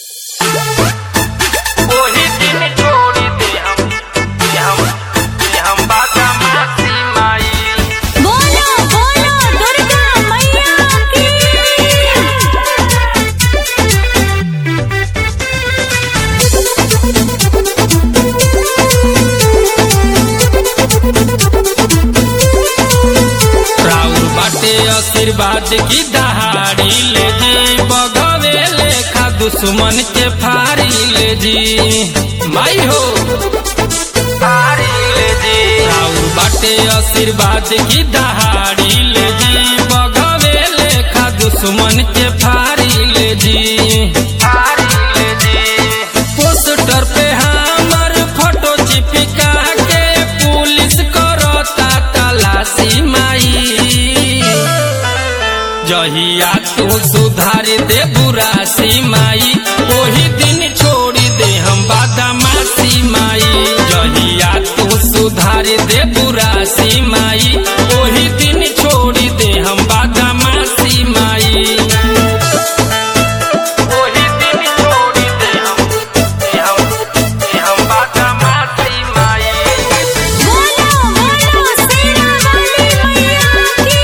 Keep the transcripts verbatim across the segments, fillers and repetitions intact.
ओही दिन छोड़ी दे हम दे हम दे हम बाजा मासी माई। बोलो बोलो दुर्गा मैया की। राउर बाटे आशीर्वाद की दहाड़ी ले जी, बगवे लेखा दुश्मन के फाड़ी ले जी। माई हो फाड़ी ले जी। राउर बाटे आशीर्वाद की दहाड़ी ले जी, बगवे लेखा दुश्मन के फाड़ी ले जी। फाड़ी ले जी। पोस्टर पे हमर फोटो चिपका के पुलिस करता तलाशी माई। जहिया तू सुधार दे बुरासी माई, ओही दिन छोड़ी दे हम बदमाशी माई। जहिया तू सुधार दे बुरासी माई, ओही दिन छोड़ी दे हम बदमाशी माई। ओही दिन छोड़ी दे हम दे हम दे हम बदमाशी माई। बोलो बोलो शेरा वाली मैया की।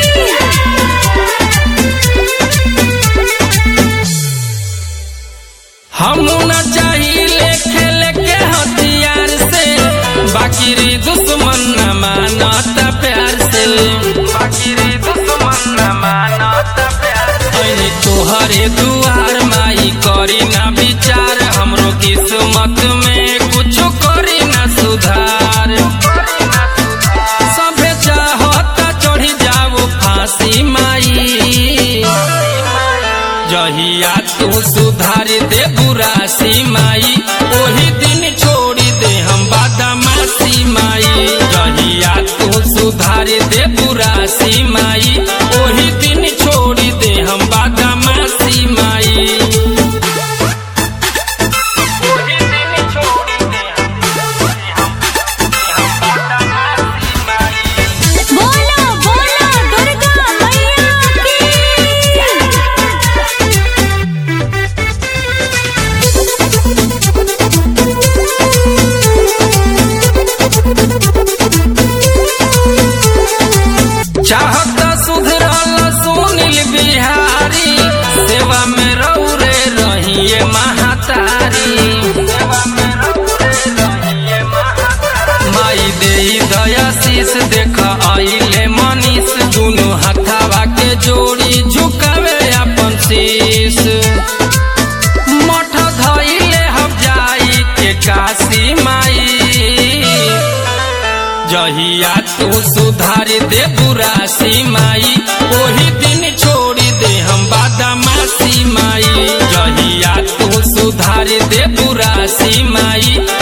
हम न चाहिए खेल के हथियार से, बाकी रे दुश्मन न मानता प्यार से। बाकी रे दुश्मन न मानता प्यार से। ऐनी तोहरे दुआर माई करी ना विचार, हमरो किस्मत में कुछ करी ना सुधार। सभे चाहता चढ़ी जाओ फांसी माई। जहिया तू सुधार दे बुरासी माई, ओही दिन छोड़ी दे हम बदमाशी माई। जहिया तू सुधार दे बुरासी माई, ओही दिन छोड़ी दे हम बदमाशी माई। ओही दिन छोड़ी दे हम हम हम बदमाशी माई। बोलो बोलो दुर्गा मैया की। चाहता सुधरल सुनील बिहारी, सेवा में रहू रे रहिए महातारी। माई देई दया शीस देख आइले मनीष, दुनु हथावा के जोड़ी झुकावे अपन शीस। मठ धइले हम जाई के काशी माई। जहिया तू सुधार दे बुरासी माई, ओही दिन छोड़ी दे हम बदमाशी माई। जहिया तू सुधार दे बुरासी माई,